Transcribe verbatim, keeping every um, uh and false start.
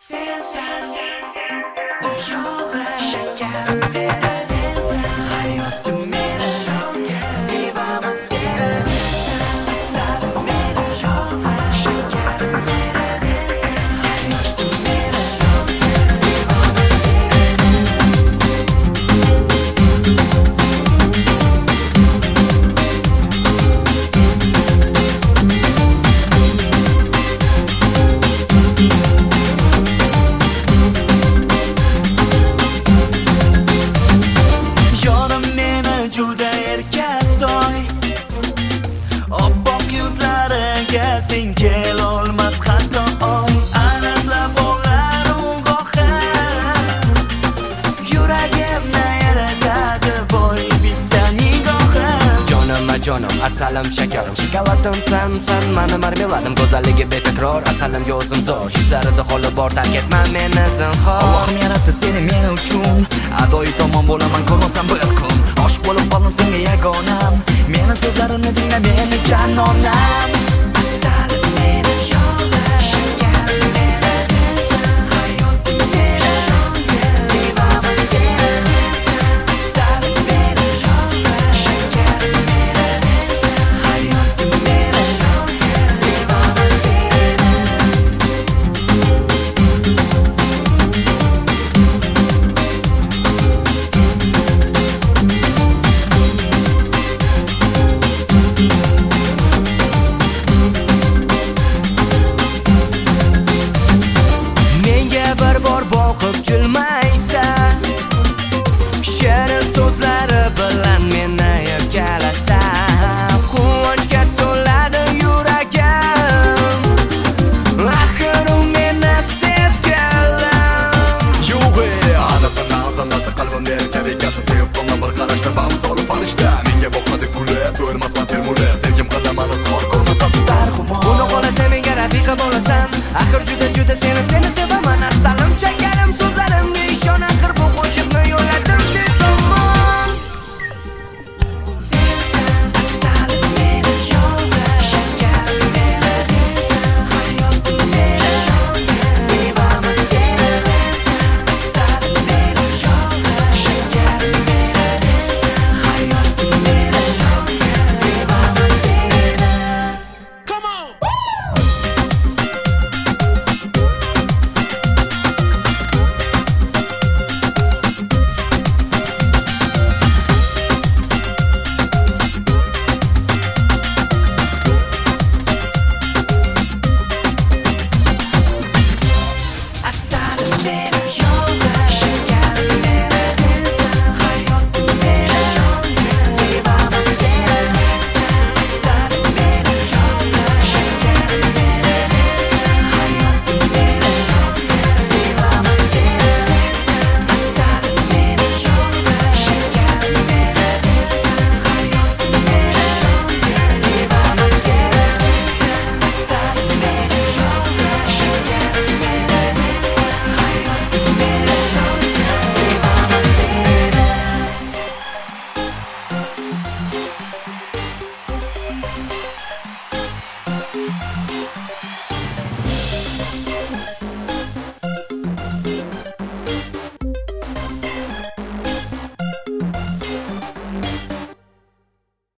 Sensen yo'g'i shakarim beri sensen hayotim meni sevaman seni asarim meni yo'g'i shakarim beri sensen hayotim meni sevaman teng kelolmas hatto oy anazlab bo'lar ungohim yuragimni yaratadi voy bitta nigohim jonim jonim asalim shakarim shokoladim sensan mani marmeladim go'zalligi betakror asalimga o'zim zo'r yuzlarida holi bor tark etma meni zinhor Allohim yaratdi seni men uchun adoyi tomon bo'laman ko'rmasam bir kun oshiq bo'lib qoldim senga yagonam meni so'zlarimni tingla meni jannonam boqib jilmaysa shirin so'zlari bilan meni erkalasa quvonchga to'ladi yuragim axir u meni sevganlar yo'g'e adasana azalasa qalbimda erkavegasi sevib qolma bir qarashda bamzoli farishta menga boqmadi kulib to'yilmasman termulib sevgim qadaman izhor ko'rmasa tutar xumor buni qo'lasa menga rafiqa bo'lasan axir juda juda seni seni sevaman asalim shakarim so'zlarimga ishon axir bu qo'shiqni yo'lladim sen tomon sensan asalim meni yo'g'i shakarim meni sensan hayotim meni sevaman seni asalim meni yo'g'i shakarim meni sensan hayotim meni sevaman seni Come on man